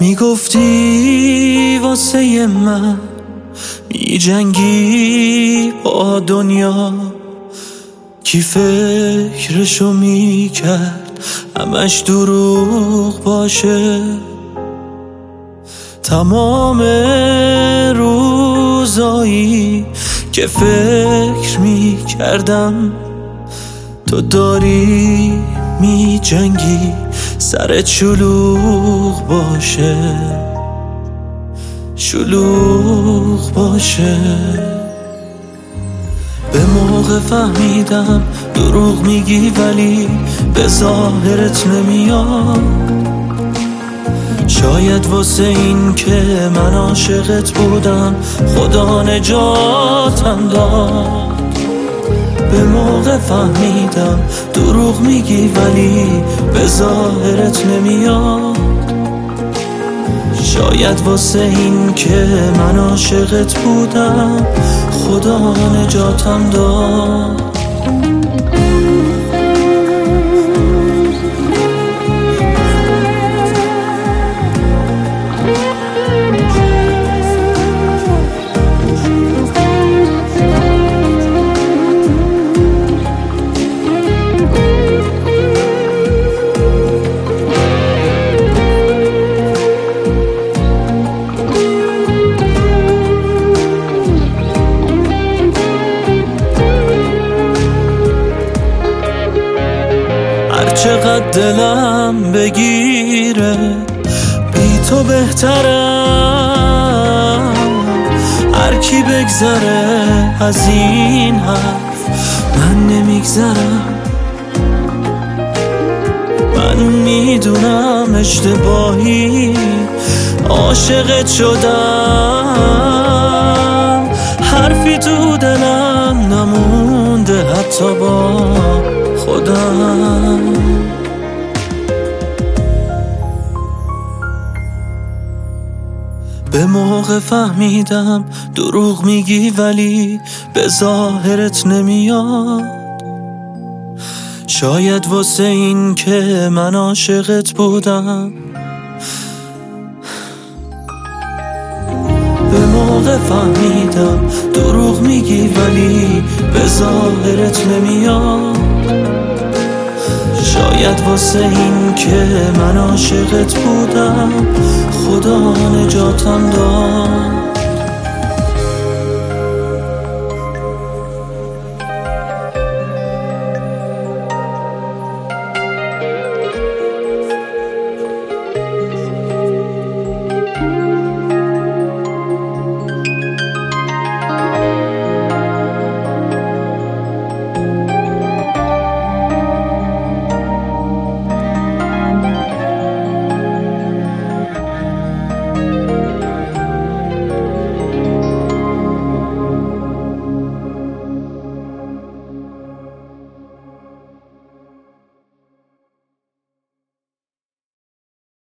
میگفتی واسه من میجنگی با دنیا، کی فکرشو میکرد همش دروغ باشه. تمام روزایی که فکر میکردم تو داری میجنگی، سرت شلوغ باشه، شلوغ باشه. به موقع فهمیدم دروغ میگی ولی به ظاهرت نمیاد. شاید واسه این که من عاشقت بودم خدا نجاتم داد. به موقع فهمیدم دروغ میگی ولی به ظاهرت نمیاد. شاید واسه این که من عاشقت بودم خدا نجاتم داد. چقدر دلم بگیره بی تو بهترم. هر کی بگذره از این حرف من نمیگذرم. من میدونم اشتباهی عاشقت شدم. حرفی تو دلم نمونده حتی با خودم. به موقع فهمیدم دروغ میگی ولی به ظاهرت نمیاد. شاید واسه این که من عاشقت بودم. به موقع فهمیدم دروغ میگی ولی به ظاهرت نمیاد. شاید واسه این که من عاشقت بودم خدا نجاتم داد.